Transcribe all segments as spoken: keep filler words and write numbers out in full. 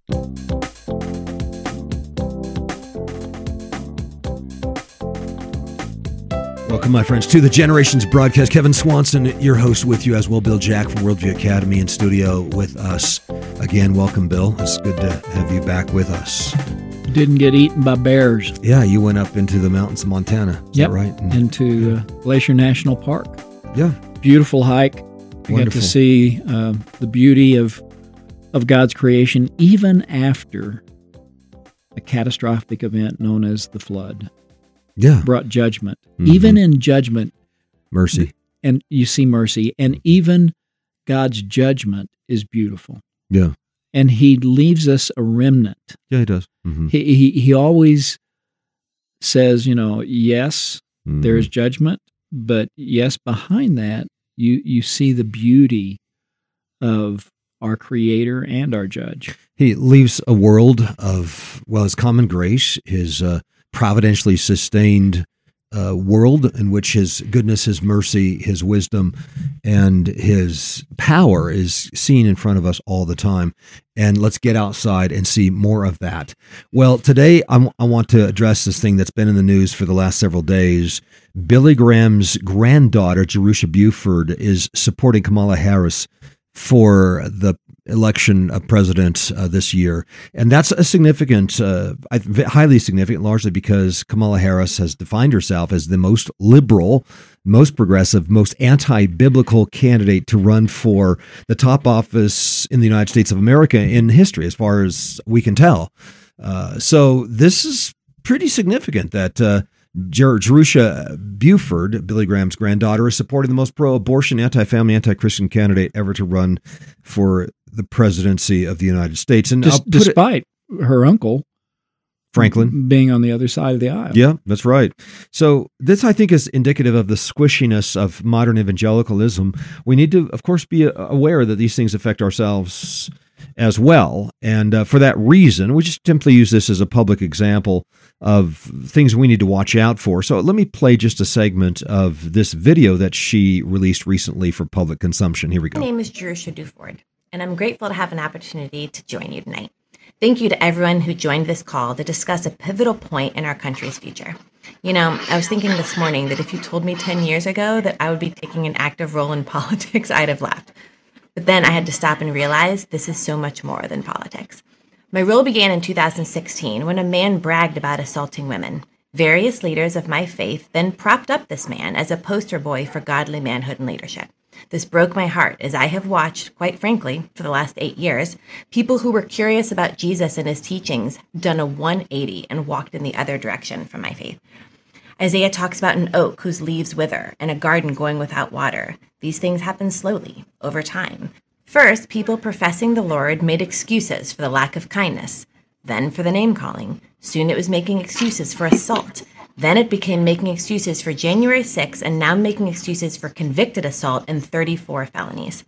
Welcome, my friends, to the Generations broadcast. Kevin Swanson, your host, with you, as well Bill Jack from Worldview Academy in studio with us. Again, welcome, Bill. It's good to have you back with us. Didn't get eaten by bears. Yeah, you went up into the mountains of Montana. Is yep, that right? And, into uh, Glacier National Park. Yeah. Beautiful hike. You got to see uh, the beauty of of God's creation, even after a catastrophic event known as the flood. Yeah. Brought judgment. Mm-hmm. Even in judgment. Mercy. And you see mercy. And even God's judgment is beautiful. Yeah. And he leaves us a remnant. Yeah, he does. Mm-hmm. He, he he always says, you know, yes, mm-hmm. there is judgment, but yes, behind that, you you see the beauty of our Creator and our Judge. He leaves a world of, well, his common grace, his uh, providentially sustained uh, world in which his goodness, his mercy, his wisdom, and his power is seen in front of us all the time. And let's get outside and see more of that. Well, today I, w- I want to address this thing that's been in the news for the last several days. Billy Graham's granddaughter, Jerusha Buford, is supporting Kamala Harris for the election of president uh, this year. And that's a significant, uh, highly significant, largely because Kamala Harris has defined herself as the most liberal, most progressive, most anti-biblical candidate to run for the top office in the United States of America in history, as far as we can tell. Uh, so this is pretty significant that uh, Jer- Jerusha Buford, Billy Graham's granddaughter, is supporting the most pro-abortion, anti-family, anti-Christian candidate ever to run for the presidency of the United States. And Des- despite it, her uncle, Franklin, being on the other side of the aisle. Yeah, that's right. So this, I think, is indicative of the squishiness of modern evangelicalism. We need to, of course, be aware that these things affect ourselves as well. And uh, for that reason, we just simply use this as a public example of things we need to watch out for. So let me play just a segment of this video that she released recently for public consumption. Here we go. My name is Jerusha Buford, and I'm grateful to have an opportunity to join you tonight. Thank you to everyone who joined this call to discuss a pivotal point in our country's future. You know, I was thinking this morning that if you told me ten years ago that I would be taking an active role in politics, I'd have laughed. But then I had to stop and realize this is so much more than politics. My role began in two thousand sixteen when a man bragged about assaulting women. Various leaders of my faith then propped up this man as a poster boy for godly manhood and leadership. This broke my heart as I have watched, quite frankly, for the last eight years, people who were curious about Jesus and his teachings done a one eighty and walked in the other direction from my faith. Isaiah talks about an oak whose leaves wither and a garden going without water. These things happen slowly, over time. First, people professing the Lord made excuses for the lack of kindness, then for the name-calling. Soon it was making excuses for assault. Then it became making excuses for January sixth and now making excuses for convicted assault and thirty-four felonies.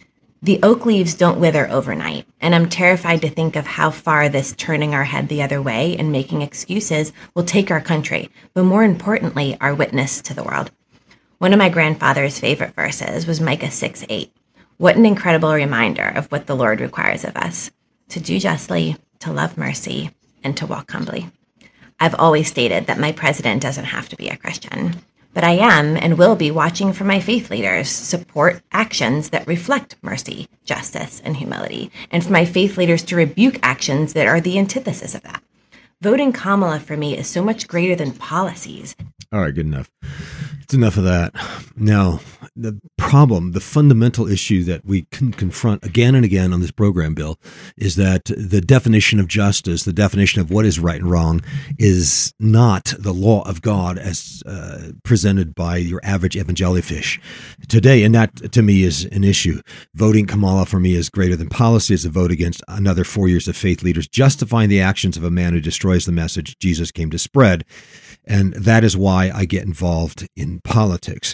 The oak leaves don't wither overnight, and I'm terrified to think of how far this turning our head the other way and making excuses will take our country, but more importantly, our witness to the world. One of my grandfather's favorite verses was Micah six eight. What an incredible reminder of what the Lord requires of us: to do justly, to love mercy, and to walk humbly. I've always stated that my president doesn't have to be a Christian, but I am and will be watching for my faith leaders support actions that reflect mercy, justice, and humility, and for my faith leaders to rebuke actions that are the antithesis of that. Voting Kamala for me is so much greater than policies. All right, good enough. It's enough of that. Now, the problem, the fundamental issue that we can confront again and again on this program, Bill, is that the definition of justice, the definition of what is right and wrong, is not the law of God as uh, presented by your average evangelifish today. And that, to me, is an issue. Voting Kamala for me is greater than policy. It's a vote against another four years of faith leaders justifying the actions of a man who destroys the message Jesus came to spread. And that is why I get involved in politics.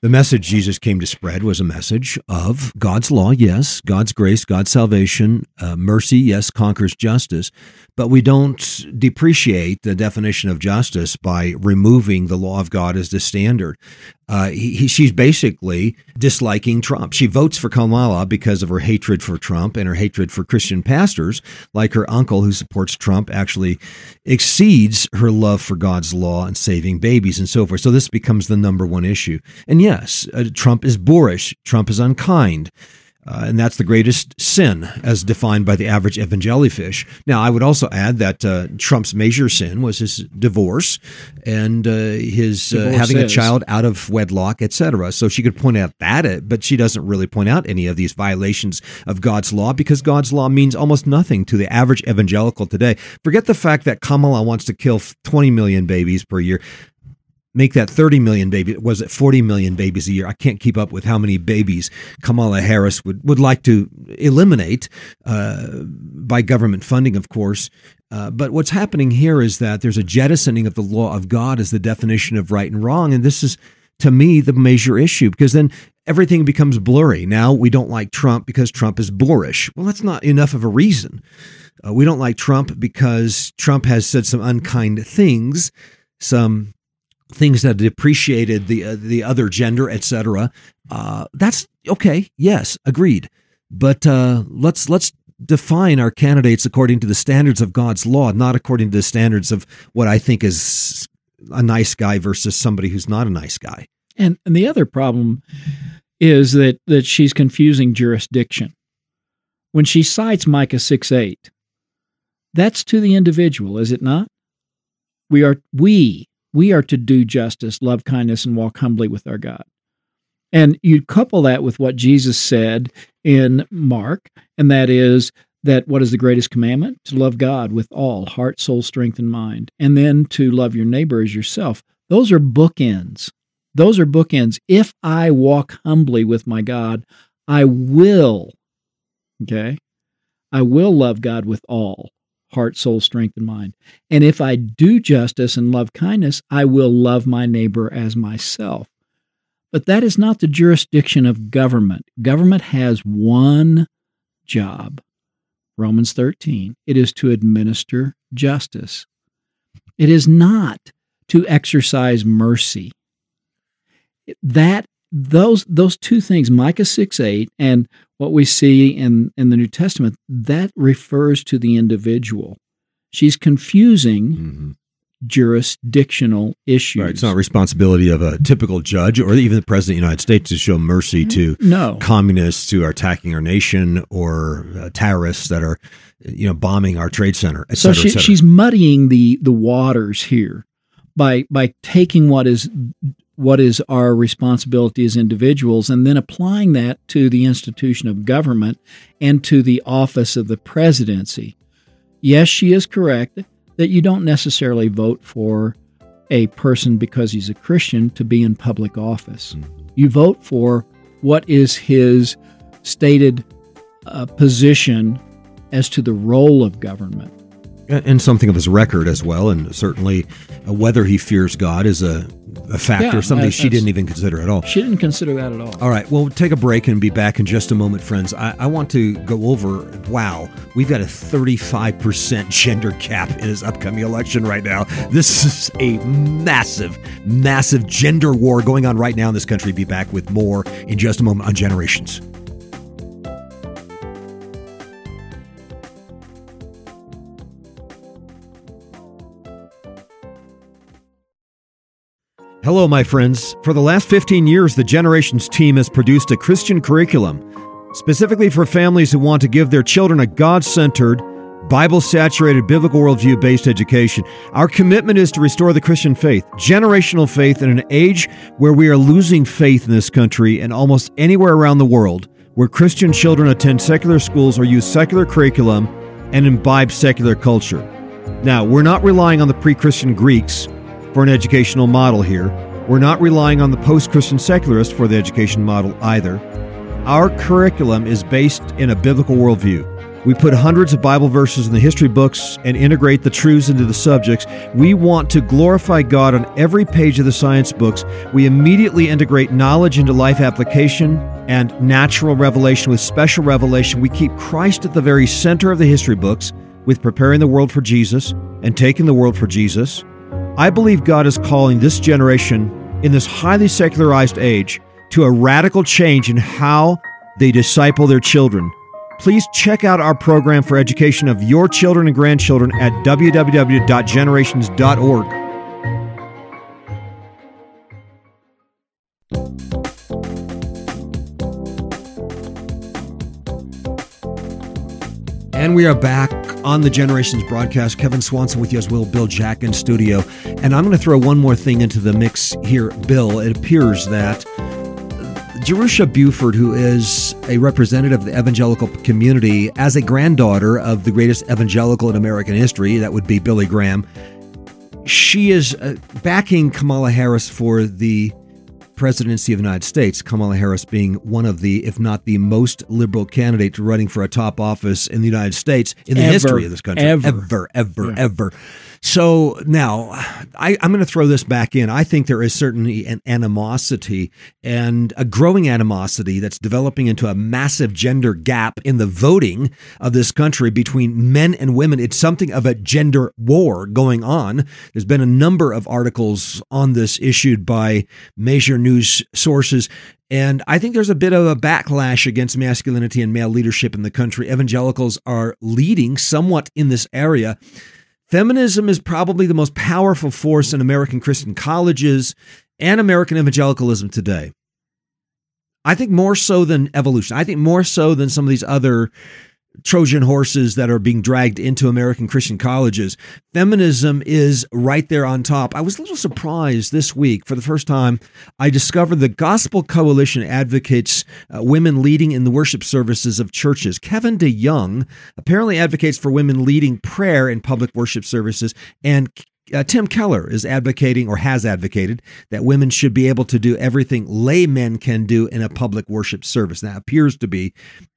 The message Jesus came to spread was a message of God's law, yes, God's grace, God's salvation, uh, mercy, yes, conquers justice, but we don't depreciate the definition of justice by removing the law of God as the standard. Uh, he, he, she's basically disliking Trump. She votes for Kamala because of her hatred for Trump and her hatred for Christian pastors, like her uncle who supports Trump actually exceeds her love for God's law and saving babies and so forth. So this becomes the number one issue. And yes, uh, Trump is boorish. Trump is unkind. Uh, and that's the greatest sin as defined by the average evangelifish. Now, I would also add that uh, Trump's major sin was his divorce and uh, his uh, having a child out of wedlock, et cetera. So she could point out that, but she doesn't really point out any of these violations of God's law because God's law means almost nothing to the average evangelical today. Forget the fact that Kamala wants to kill twenty million babies per year. Make that thirty million babies. Was it forty million babies a year? I can't keep up with how many babies Kamala Harris would, would like to eliminate uh, by government funding, of course. Uh, but what's happening here is that there's a jettisoning of the law of God as the definition of right and wrong. And this is, to me, the major issue, because then everything becomes blurry. Now we don't like Trump because Trump is boorish. Well, that's not enough of a reason. Uh, we don't like Trump because Trump has said some unkind things, some things that depreciated the uh, the other gender, et cetera. Uh, that's okay. Yes, agreed. But uh, let's let's define our candidates according to the standards of God's law, not according to the standards of what I think is a nice guy versus somebody who's not a nice guy. And and the other problem is that that she's confusing jurisdiction. When she cites Micah six eight, that's to the individual, is it not? We are we. We are to do justice, love kindness, and walk humbly with our God. And you couple that with what Jesus said in Mark, and that is that what is the greatest commandment? To love God with all heart, soul, strength, and mind, and then to love your neighbor as yourself. Those are bookends. Those are bookends. If I walk humbly with my God, I will, okay, I will love God with all heart, soul, strength, and mind. And if I do justice and love kindness, I will love my neighbor as myself. But that is not the jurisdiction of government. Government has one job, Romans thirteen. It is to administer justice. It is not to exercise mercy. That those those two things, Micah six eight and what we see in, in the New Testament, that refers to the individual. She's confusing mm-hmm. jurisdictional issues. Right. It's not responsibility of a typical judge or even the President of the United States to show mercy to no. communists who are attacking our nation or uh, terrorists that are, you know, bombing our trade center, et cetera, so she, et cetera. She's muddying the, the waters here by by taking what is what is our responsibility as individuals and then applying that to the institution of government and to the office of the presidency. Yes, she is correct that you don't necessarily vote for a person because he's a Christian to be in public office. Mm-hmm. You vote for what is his stated uh, position as to the role of government. And something of his record as well, and certainly uh, whether he fears God is a, a factor, yeah, something uh, she didn't even consider at all. She didn't consider that at all. All right, well, we'll take a break and be back in just a moment, friends. I, I want to go over, wow, we've got a thirty-five percent gender gap in his upcoming election right now. This is a massive, massive gender war going on right now in this country. Be back with more in just a moment on Generations. Hello, my friends. For the last fifteen years, the Generations team has produced a Christian curriculum specifically for families who want to give their children a God-centered, Bible-saturated, biblical worldview-based education. Our commitment is to restore the Christian faith, generational faith, in an age where we are losing faith in this country and almost anywhere around the world, where Christian children attend secular schools or use secular curriculum and imbibe secular culture. Now, we're not relying on the pre-Christian Greeks for an educational model here. We're not relying on the post-Christian secularists for the education model either. Our curriculum is based in a biblical worldview. We put hundreds of Bible verses in the history books and integrate the truths into the subjects. We want to glorify God on every page of the science books. We immediately integrate knowledge into life application and natural revelation with special revelation. We keep Christ at the very center of the history books with preparing the world for Jesus and taking the world for Jesus. I believe God is calling this generation in this highly secularized age to a radical change in how they disciple their children. Please check out our program for education of your children and grandchildren at w w w dot generations dot org. And we are back on the Generations broadcast. Kevin Swanson with you as well, Bill Jack in studio. And I'm going to throw one more thing into the mix here, Bill. It appears that Jerusha Buford, who is a representative of the evangelical community, as a granddaughter of the greatest evangelical in American history, that would be Billy Graham, she is uh, backing Kamala Harris for the presidency of the United States, Kamala Harris being one of the, if not the most liberal candidate running for a top office in the United States in the ever, history of this country. Ever, ever, ever, yeah. ever. So now I, I'm going to throw this back in. I think there is certainly an animosity and a growing animosity that's developing into a massive gender gap in the voting of this country between men and women. It's something of a gender war going on. There's been a number of articles on this issued by major news sources. And I think there's a bit of a backlash against masculinity and male leadership in the country. Evangelicals are leading somewhat in this area. Feminism is probably the most powerful force in American Christian colleges and American evangelicalism today. I think more so than evolution. I think more so than some of these other Trojan horses that are being dragged into American Christian colleges. Feminism is right there on top. I was a little surprised this week. For the first time, I discovered the Gospel Coalition advocates uh, women leading in the worship services of churches. Kevin DeYoung apparently advocates for women leading prayer in public worship services, and Uh, Tim Keller is advocating, or has advocated, that women should be able to do everything laymen can do in a public worship service. That appears to be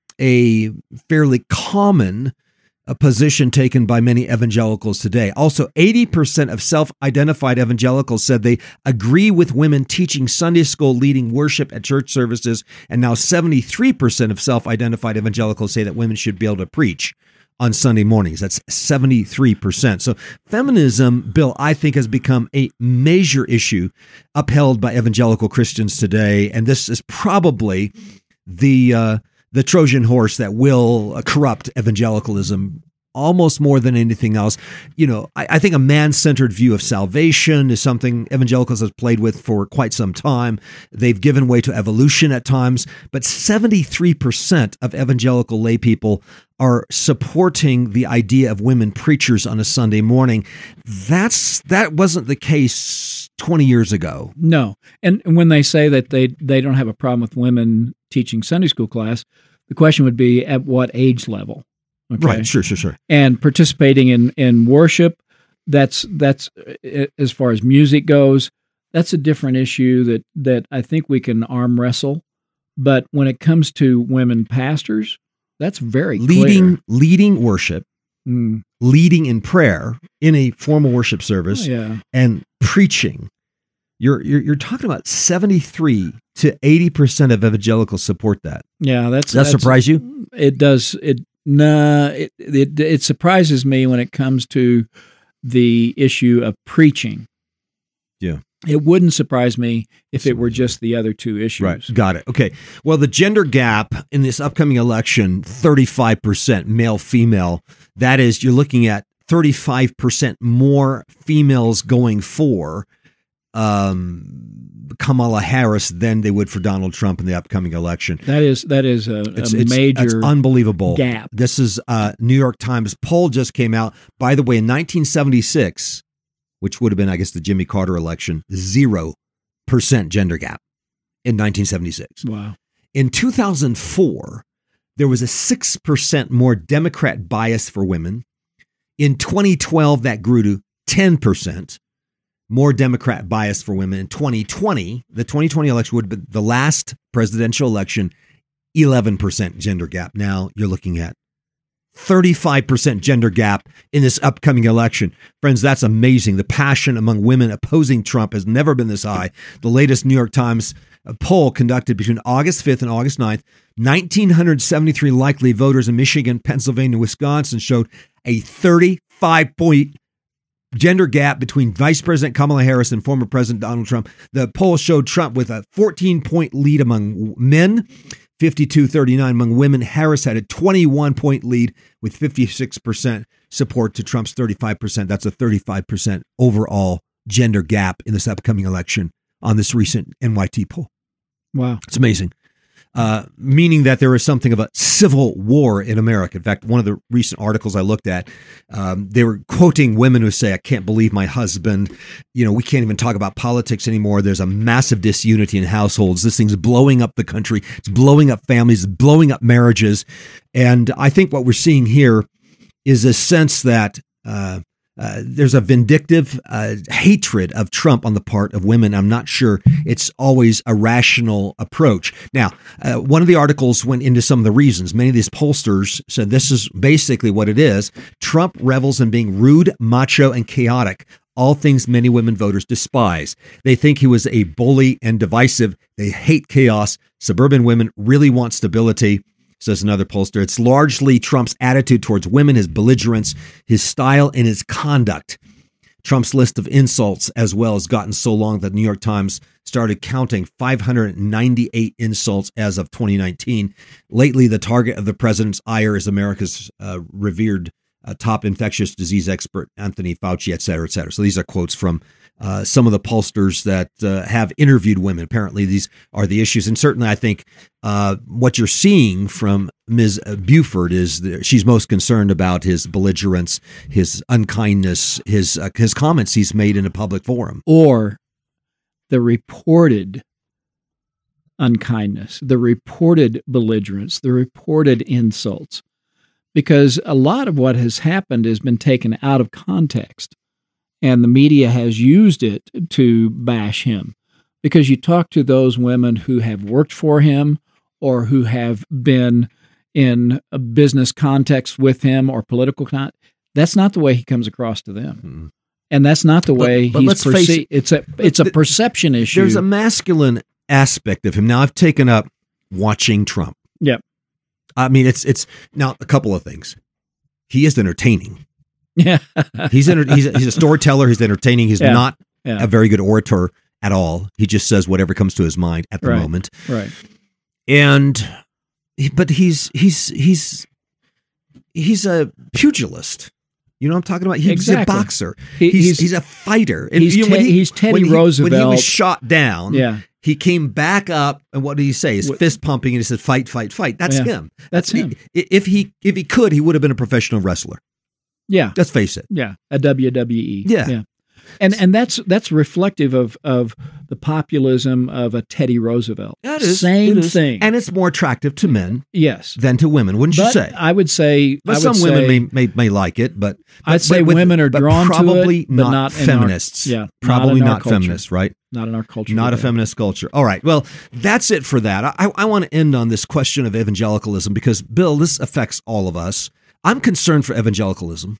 a fairly common uh, position taken by many evangelicals today. Also, eighty percent of self-identified evangelicals said they agree with women teaching Sunday school, leading worship at church services, and now seventy-three percent of self-identified evangelicals say that women should be able to preach on Sunday mornings. That's seventy-three percent. So feminism, Bill, I think has become a major issue upheld by evangelical Christians today. And this is probably the uh, the Trojan horse that will uh, corrupt evangelicalism almost more than anything else. You know, I, I think a man-centered view of salvation is something evangelicals have played with for quite some time. They've given way to evolution at times, but seventy-three percent of evangelical lay people are supporting the idea of women preachers on a Sunday morning. That's that wasn't the case twenty years ago. No. And when they say that they, they don't have a problem with women teaching Sunday school class, the question would be at what age level? Okay. Right, sure, sure, sure. And participating in, in worship, that's that's as far as music goes, that's a different issue that, that I think we can arm wrestle. But when it comes to women pastors, that's very leading clear. leading worship, mm. leading in prayer in a formal worship service, oh, yeah. and preaching. You're, you're you're talking about seventy-three to eighty percent of evangelicals support that. Yeah, that's Does that that's, surprise you? It does. It nah. It, it it surprises me when it comes to the issue of preaching. Yeah. It wouldn't surprise me if it were just the other two issues. Right. Got it. Okay. Well, the gender gap in this upcoming election, thirty-five percent male female. That is, you're looking at thirty-five percent more females going for um, Kamala Harris than they would for Donald Trump in the upcoming election. That is that is a, it's, a it's, major it's unbelievable gap. This is uh New York Times poll just came out. By the way, in nineteen seventy-six, which would have been, I guess, the Jimmy Carter election, zero percent gender gap in nineteen seventy-six. Wow. In two thousand four, there was a six percent more Democrat bias for women. In twenty twelve, that grew to ten percent more Democrat bias for women. In twenty twenty, the twenty twenty election would be the last presidential election, eleven percent gender gap. Now you're looking at thirty-five percent gender gap in this upcoming election. Friends, that's amazing. The passion among women opposing Trump has never been this high. The latest New York Times poll conducted between August fifth and August ninth, one thousand nine hundred seventy-three likely voters in Michigan, Pennsylvania, and Wisconsin showed a thirty-five point gender gap between Vice President Kamala Harris and former President Donald Trump. The poll showed Trump with a fourteen point lead among men, fifty-two thirty-nine among women. Harris had a twenty-one point lead with fifty-six percent support to Trump's thirty-five percent. That's a thirty-five percent overall gender gap in this upcoming election on this recent N Y T poll. Wow. It's amazing. Uh, meaning that there is something of a civil war in America. In fact, one of the recent articles I looked at, um, they were quoting women who say, I can't believe my husband, you know, we can't even talk about politics anymore. There's a massive disunity in households. This thing's blowing up the country. It's blowing up families, it's blowing up marriages. And I think what we're seeing here is a sense that uh, Uh, there's a vindictive uh, hatred of Trump on the part of women. I'm not sure it's always a rational approach. Now, uh, one of the articles went into some of the reasons. Many of these pollsters said this is basically what it is. Trump revels in being rude, macho, and chaotic, all things many women voters despise. They think he was a bully and divisive. They hate chaos. Suburban women really want stability. Says another pollster, it's largely Trump's attitude towards women, his belligerence, his style, and his conduct. Trump's list of insults as well has gotten so long that the New York Times started counting five hundred ninety-eight insults as of twenty nineteen. Lately, the target of the president's ire is America's uh, revered uh, top infectious disease expert, Anthony Fauci, et cetera, et cetera. So these are quotes from Uh, some of the pollsters that uh, have interviewed women. Apparently, these are the issues. And certainly, I think uh, what you're seeing from Miz Buford is that she's most concerned about his belligerence, his unkindness, his uh, his comments he's made in a public forum. Or the reported unkindness, the reported belligerence, the reported insults. Because a lot of what has happened has been taken out of context. And the media has used it to bash him. Because you talk to those women who have worked for him or who have been in a business context with him or political context, that's not the way he comes across to them. Mm-hmm. And that's not the way but, but he's perceived. It, it's a it's a perception issue. There's a masculine aspect of him. Now, I've taken up watching Trump. Yep. I mean, it's it's now a couple of things. He is entertaining. Yeah, he's enter- he's a, he's a storyteller. He's entertaining. He's yeah. not yeah. a very good orator at all. He just says whatever comes to his mind at the right. moment. Right. And but he's he's he's he's a pugilist. You know what I'm talking about? He's exactly. a boxer. He, he's, he's he's a fighter. And he's, you know, te- he, he's Teddy when he, Roosevelt. When he was shot down, yeah. he came back up, and what did he say? His what, fist pumping, and he said, "Fight, fight, fight." That's yeah. him. That's him. If he if he could, he would have been a professional wrestler. Yeah, let's face it. Yeah, a W W E. Yeah, yeah, and and that's that's reflective of of the populism of a Teddy Roosevelt. That is same it is. thing, and it's more attractive to men, yes, than to women. Wouldn't but you say? I would say, but I some would women say, may, may may like it, but, but I'd say with, women are drawn probably to it, not, but not feminists. In our, yeah, probably not, not feminists, right? Not in our culture. Not today. a feminist culture. All right. Well, that's it for that. I, I want to end on this question of evangelicalism because, Bill, this affects all of us. I'm concerned for evangelicalism.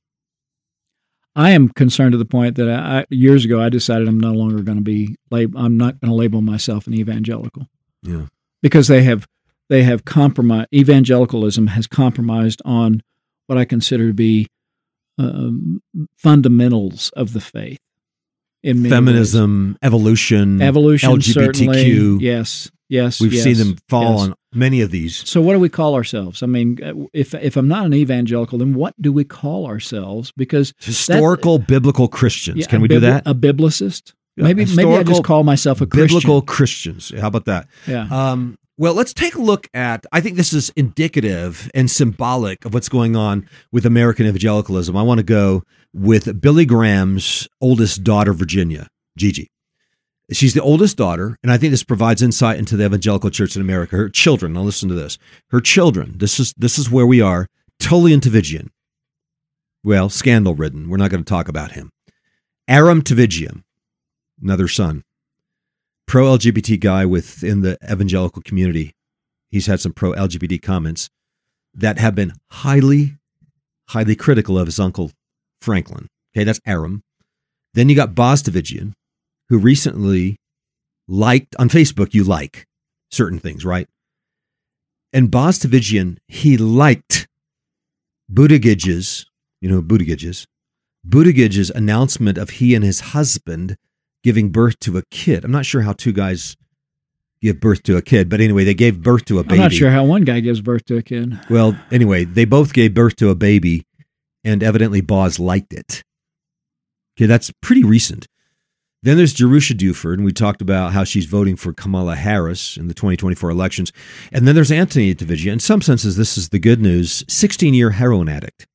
I am concerned to the point that I, years ago I decided I'm no longer going to be lab- I'm not going to label myself an evangelical. Yeah. Because they have they have compromised. Evangelicalism has compromised on what I consider to be um, fundamentals of the faith. In many Feminism, ways. evolution, evolution, L G B T Q. Certainly. Yes, yes. We've yes, seen them fall yes. on many of these. So what do we call ourselves? I mean, if if I'm not an evangelical, then what do we call ourselves? Because historical that, biblical Christians. Yeah, Can we bibli- do that? A biblicist? Yeah, maybe maybe I just call myself a Christian. Biblical Christians. How about that? Yeah. Um, well, let's take a look at, I think this is indicative and symbolic of what's going on with American evangelicalism. I want to go with Billy Graham's oldest daughter, Virginia, Gigi. She's the oldest daughter, and I think this provides insight into the evangelical church in America. Her children, now listen to this. Her children, this is this is where we are, Tully and Tavigian. Well, scandal-ridden. We're not going to talk about him. Aram Tavigian, another son. Pro-L G B T guy within the evangelical community. He's had some pro-L G B T comments that have been highly highly critical of his uncle Franklin. Okay, that's Aram. Then you got Boz Tchividjian, who recently liked, on Facebook you like certain things, right? And Boz Tchividjian, he liked Buttigieg's, you know who Buttigieg is, Buttigieg's announcement of he and his husband giving birth to a kid. I'm not sure how two guys give birth to a kid, but anyway, they gave birth to a baby. I'm not sure how one guy gives birth to a kid. Well, anyway, they both gave birth to a baby, and evidently Boz liked it. Okay, that's pretty recent. Then there's Jerusha Duford, and we talked about how she's voting for Kamala Harris in the twenty twenty-four elections. And then there's Anthony Tchividjian. In some senses, this is the good news, sixteen-year heroin addict,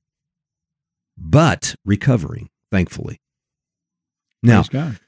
but recovering, thankfully. Now,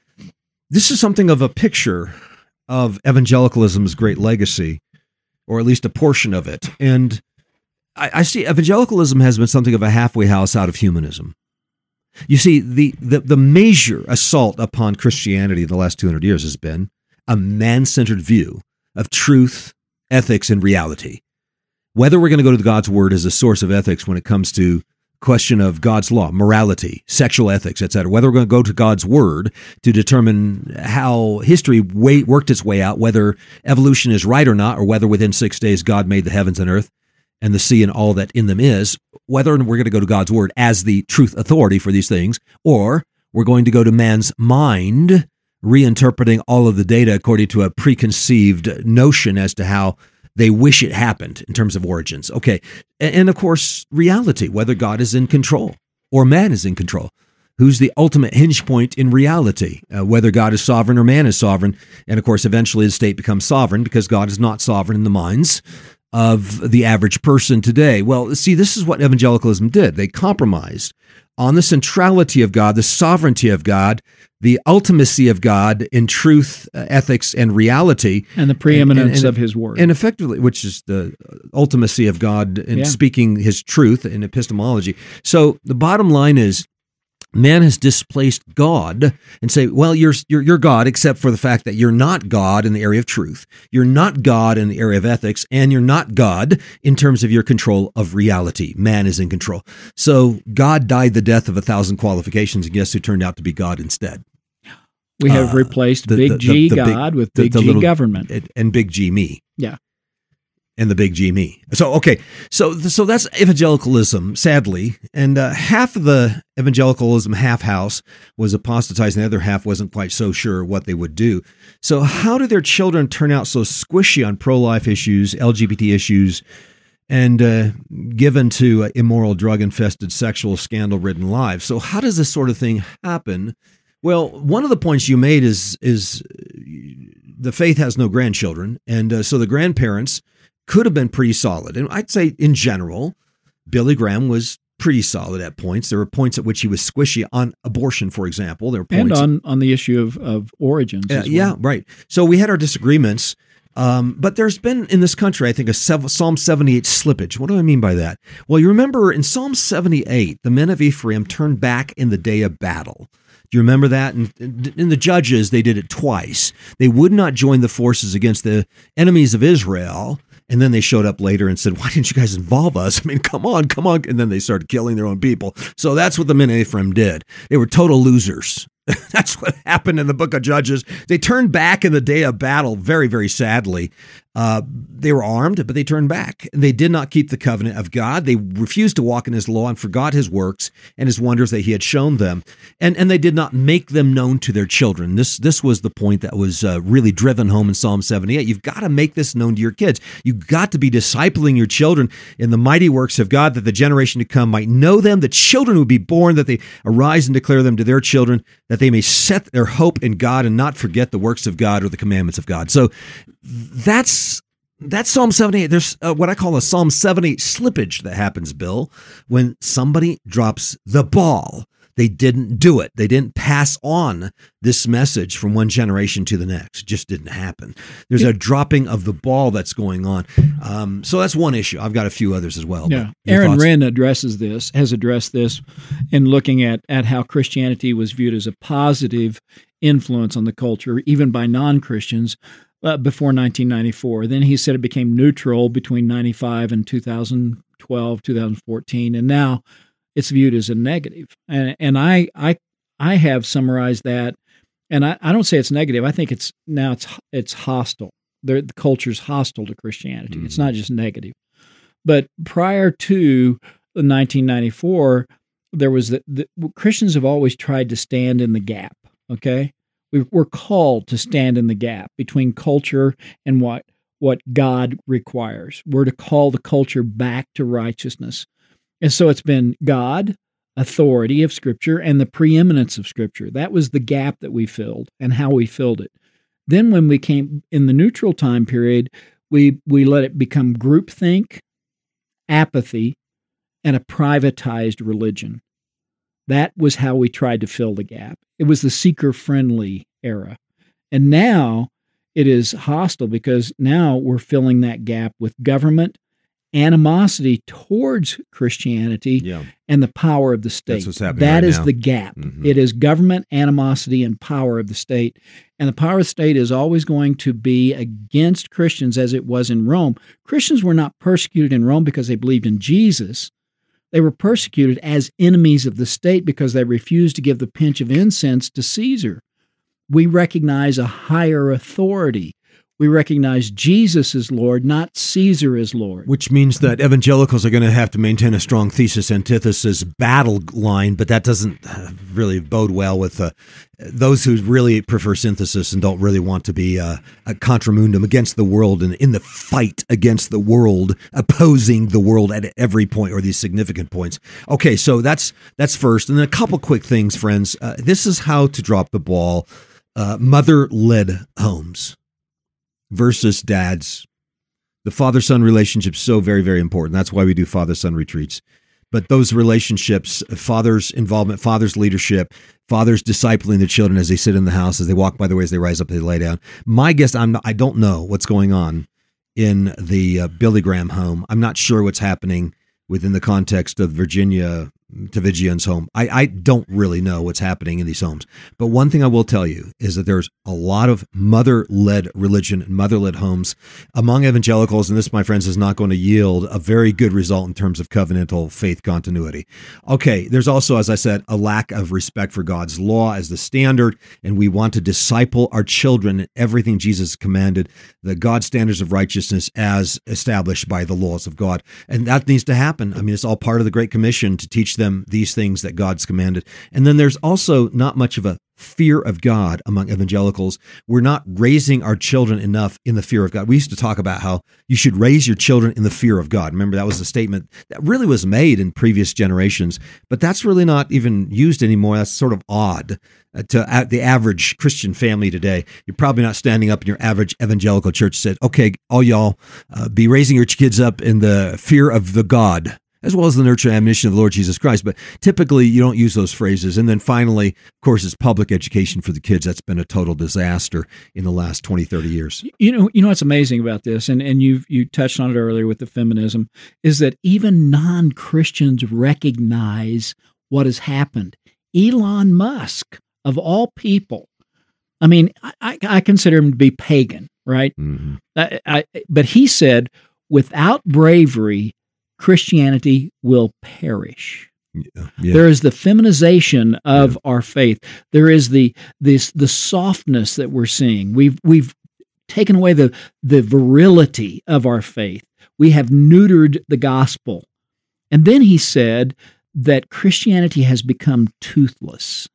this is something of a picture of evangelicalism's great legacy, or at least a portion of it. And I, I see evangelicalism has been something of a halfway house out of humanism. You see, the, the, the major assault upon Christianity in the last two hundred years has been a man-centered view of truth, ethics, and reality. Whether we're going to go to God's word as a source of ethics when it comes to question of God's law, morality, sexual ethics, et cetera, whether we're going to go to God's word to determine how history way, worked its way out, whether evolution is right or not, or whether within six days God made the heavens and earth and the sea and all that in them is, whether we're going to go to God's word as the truth authority for these things, or we're going to go to man's mind, reinterpreting all of the data according to a preconceived notion as to how they wish it happened in terms of origins. Okay. And of course, reality, whether God is in control or man is in control. Who's the ultimate hinge point in reality, uh, whether God is sovereign or man is sovereign. And of course, eventually the state becomes sovereign because God is not sovereign in the minds of the average person today. Well, see, this is what evangelicalism did. They compromised on the centrality of God, the sovereignty of God, the ultimacy of God in truth, uh, ethics, and reality. And the preeminence and, and, and, of his word. And effectively, which is the ultimacy of God in yeah. speaking his truth in epistemology. So the bottom line is, man has displaced God and say, well, you're, you're you're God, except for the fact that you're not God in the area of truth. You're not God in the area of ethics, and you're not God in terms of your control of reality. Man is in control. So God died the death of a thousand qualifications, and guess who turned out to be God instead? We have uh, replaced the, Big the, G the, the God big, with Big the, the G little, government. And Big G me. Yeah. And the Big G me. So, okay. So, so that's evangelicalism, sadly. And uh, half of the evangelicalism half house was apostatized, and the other half wasn't quite so sure what they would do. So how do their children turn out so squishy on pro-life issues, L G B T issues, and uh, given to uh, immoral, drug-infested, sexual, scandal-ridden lives? So how does this sort of thing happen? Well, one of the points you made is, is the faith has no grandchildren, and uh, so the grandparents could have been pretty solid. And I'd say in general, Billy Graham was pretty solid at points. There were points at which he was squishy on abortion, for example. There were points and on, on the issue of, of origins. Uh, as well. Yeah, right. So we had our disagreements. Um, but there's been in this country, I think, a Psalm seventy-eight slippage. What do I mean by that? Well, you remember in Psalm seventy-eight, the men of Ephraim turned back in the day of battle. Do you remember that? And in the Judges, they did it twice. They would not join the forces against the enemies of Israel. And then they showed up later and said, why didn't you guys involve us? I mean, come on, come on. And then they started killing their own people. So that's what the men of Ephraim did. They were total losers. That's what happened in the book of Judges. They turned back in the day of battle, very, very sadly. Uh, they were armed, but they turned back. They did not keep the covenant of God. They refused to walk in his law and forgot his works and his wonders that he had shown them. And and they did not make them known to their children. This this was the point that was uh, really driven home in Psalm seventy-eight. You've got to make this known to your kids. You've got to be discipling your children in the mighty works of God, that the generation to come might know them, the children would be born, that they arise and declare them to their children, that they may set their hope in God and not forget the works of God or the commandments of God. So that's that's Psalm seventy-eight. There's uh, what I call a Psalm seventy-eight slippage that happens, Bill, when somebody drops the ball. They didn't do it. They didn't pass on this message from one generation to the next. It just didn't happen. There's a dropping of the ball that's going on. Um, so that's one issue. I've got a few others as well. Yeah, Aaron Renn addresses this, has addressed this in looking at, at how Christianity was viewed as a positive influence on the culture, even by non-Christians, uh, before nineteen ninety-four. Then he said it became neutral between ninety-five and two thousand twelve, two thousand fourteen, and now it's viewed as a negative. And and I I I have summarized that, and I, I don't say it's negative. I think it's now it's it's hostile. The, the culture's hostile to Christianity. Mm-hmm. It's not just negative. But prior to nineteen ninety-four, there was the, the Christians have always tried to stand in the gap. Okay, we, we're called to stand in the gap between culture and what what God requires. We're to call the culture back to righteousness. And so it's been God, authority of Scripture, and the preeminence of Scripture. That was the gap that we filled and how we filled it. Then when we came in the neutral time period, we, we let it become groupthink, apathy, and a privatized religion. That was how we tried to fill the gap. It was the seeker-friendly era. And now it is hostile because now we're filling that gap with government, animosity towards Christianity, yeah. and the power of the state. That's what's happening That right is now. the gap. Mm-hmm. It is government, animosity, and power of the state. And the power of the state is always going to be against Christians as it was in Rome. Christians were not persecuted in Rome because they believed in Jesus. They were persecuted as enemies of the state because they refused to give the pinch of incense to Caesar. We recognize a higher authority. We recognize Jesus as Lord, not Caesar as Lord. Which means that evangelicals are going to have to maintain a strong thesis antithesis battle line, but that doesn't really bode well with uh, those who really prefer synthesis and don't really want to be uh, a contra mundum against the world and in the fight against the world, opposing the world at every point or these significant points. Okay, so that's that's first. And then a couple quick things, friends. Uh, this is how to drop the ball. Uh, mother-led homes versus dads. The father-son relationship is so very, very important. That's why we do father-son retreats. But those relationships, father's involvement, father's leadership, father's discipling the children as they sit in the house, as they walk by the way, as they rise up, they lay down. My guess, I'm not, I don't know what's going on in the uh, Billy Graham home. I'm not sure what's happening within the context of Virginia Tavigian's home. I, I don't really know what's happening in these homes. But one thing I will tell you is that there's a lot of mother-led religion and mother-led homes among evangelicals, and this, my friends, is not going to yield a very good result in terms of covenantal faith continuity. Okay, there's also, as I said, a lack of respect for God's law as the standard, and we want to disciple our children in everything Jesus commanded, the God standards of righteousness as established by the laws of God. And that needs to happen. I mean, it's all part of the Great Commission to teach them these things that God's commanded. And then there's also not much of a fear of God among evangelicals. We're not raising our children enough in the fear of God. We used to talk about how you should raise your children in the fear of God. Remember, that was a statement that really was made in previous generations, but that's really not even used anymore. That's sort of odd to the average Christian family today. You're probably not standing up in your average evangelical church and said, okay, all y'all uh, be raising your kids up in the fear of the God, as well as the nurture and admonition of the Lord Jesus Christ. But typically, you don't use those phrases. And then finally, of course, it's public education for the kids. That's been a total disaster in the last twenty, thirty years. You know, you know what's amazing about this, and, and you you touched on it earlier with the feminism, is that even non-Christians recognize what has happened. Elon Musk, of all people, I mean, I, I consider him to be pagan, right? Mm-hmm. I, I, but he said, without bravery, Christianity will perish. Yeah, yeah. There is the feminization of yeah. our faith. There is the this the softness that we're seeing. We've we've taken away the the virility of our faith. We have neutered the gospel. And then he said that Christianity has become toothless.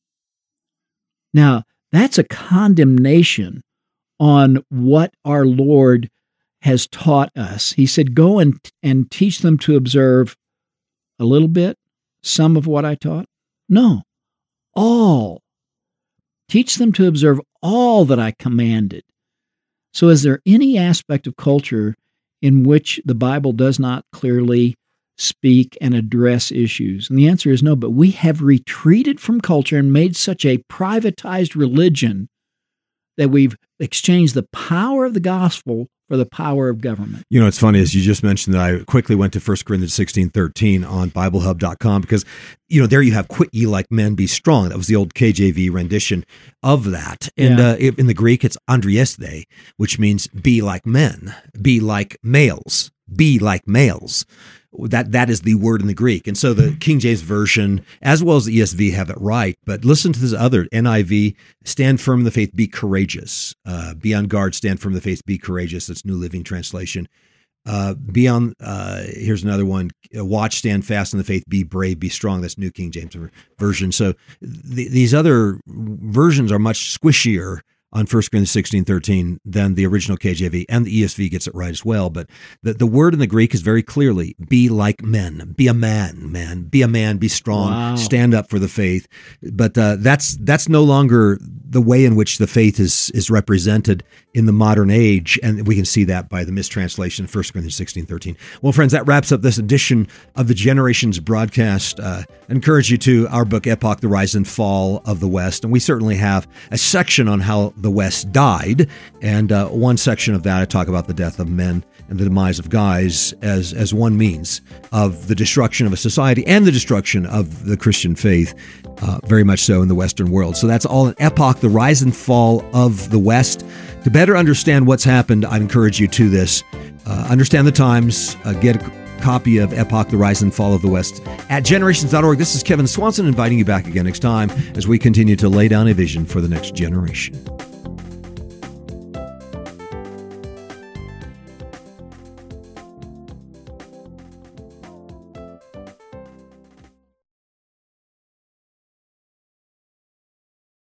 Now, that's a condemnation on what our Lord has taught us. He said, go and, and teach them to observe a little bit, some of what I taught. No, all. Teach them to observe all that I commanded. So is there any aspect of culture in which the Bible does not clearly speak and address issues? And the answer is no, but we have retreated from culture and made such a privatized religion that we've exchanged the power of the gospel for the power of government. You know, it's funny, as you just mentioned, that I quickly went to First Corinthians sixteen thirteen on Bible Hub dot com because, you know, there you have quit ye like men, be strong. That was the old K J V rendition of that. And Yeah. uh, in the Greek, it's andriesthei, which means be like men, be like males, be like males. that that is the word in the Greek. And so the King James Version, as well as the E S V, have it right. But listen to this other N I V: stand firm in the faith, be courageous. Uh, be on guard, stand firm in the faith, be courageous. That's New Living Translation. Uh, be on, uh, here's another one: watch, stand fast in the faith, be brave, be strong. That's New King James Version. So th- these other versions are much squishier on First Corinthians sixteen thirteen than the original K J V, and the E S V gets it right as well. But the, the word in the Greek is very clearly, be like men, be a man, man, be a man, be strong, wow. stand up for the faith. But uh, that's that's no longer the way in which the faith is is represented in the modern age, and we can see that by the mistranslation of First Corinthians sixteen thirteen. Well, friends, that wraps up this edition of the Generations broadcast. Uh, I encourage you to our book, Epoch, The Rise and Fall of the West, and we certainly have a section on how the West died, and uh, one section of that I talk about the death of men and the demise of guys as as one means of the destruction of a society and the destruction of the Christian faith, uh, very much so in the Western world. So that's all in Epoch, The Rise and Fall of the West. To better understand what's happened, I encourage you to this. Uh, understand the times, uh, get a copy of Epoch, The Rise and Fall of the West at generations dot org. This is Kevin Swanson inviting you back again next time as we continue to lay down a vision for the next generation.